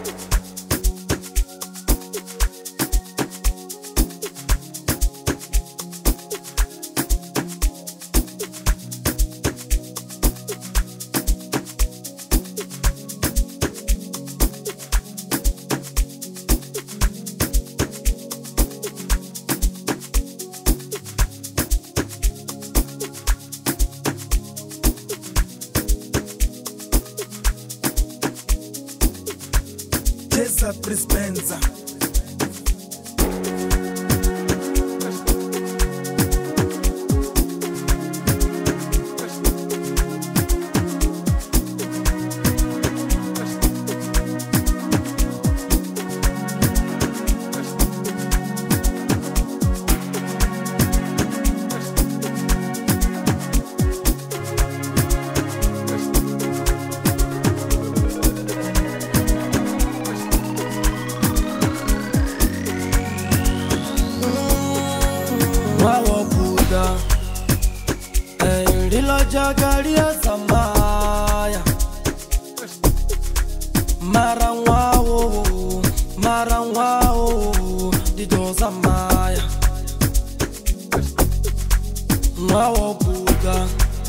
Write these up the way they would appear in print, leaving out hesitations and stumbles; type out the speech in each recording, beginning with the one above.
Tesa Prispenza. Jagalia Samaya Marangwao Dido Samaya Mwawo Buga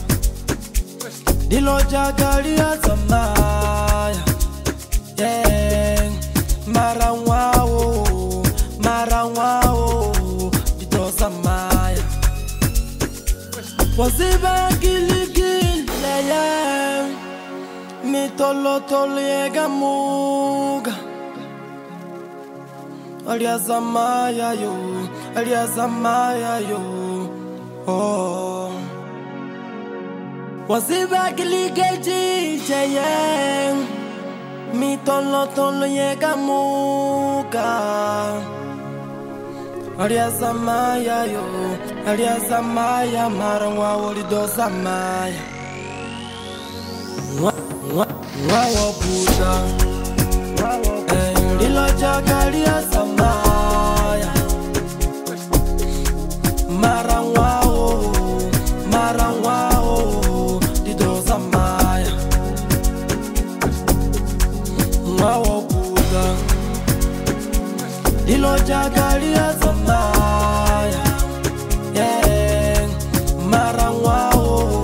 Dilo Jagalia Samaya Yeah Marangwao Dido Samaya Waziba Tolo yega muga Aliazamaya yo Oh Waziba gilige jayeng Mi tolo yega muga Aliazamaya marangwa wolido zamaya Mwawo Buddha Ndilo Jagalia Samaya Marangwao Dido Samaya Mwawo Buddha Ndilo Jagalia Samaya Yeah Marangwao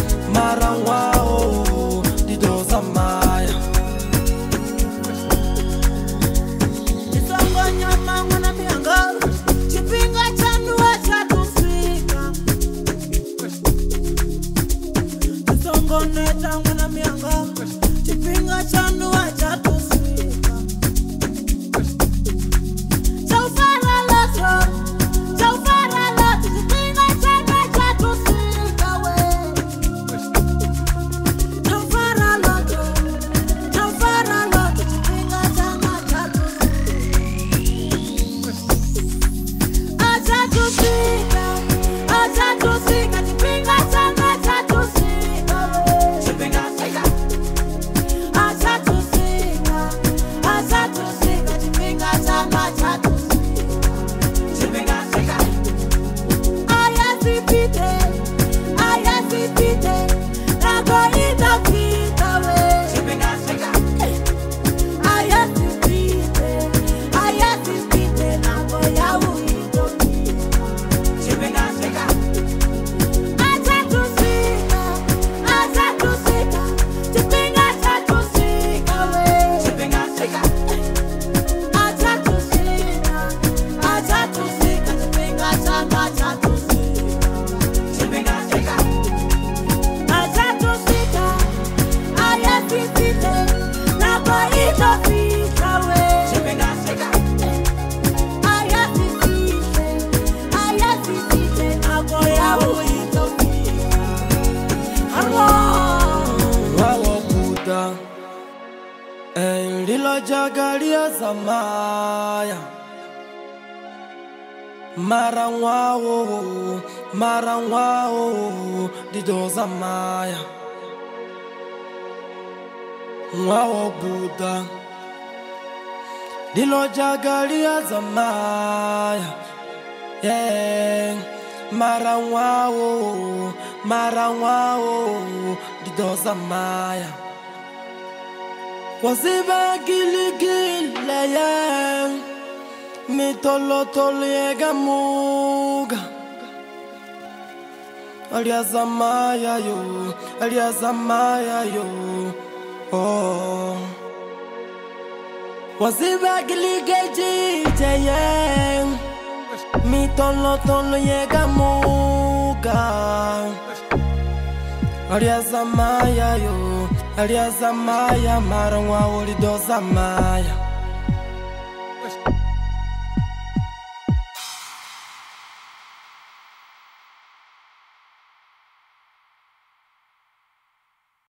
Dido Samaya Isongo nyama mwana mianga Chipinga chanua chatusika Isongo neta mwana mianga Chipinga chanua chatusika Chaufara loto Chipinga chanua chatusika we Ndilo Jagalia Samaya Marangwao Dido Samaya Mwawo Buddha Ndilo Jagalia Samaya Yeah Marangwao Dido Samaya Waziba gilige Mi tolo tolo yega muga Aliazamaya yo Oh Waziba gilige jayeng Mi tolo tolo yega muga Aliazamaya yo Aliazamaya marangwa ulidoza maya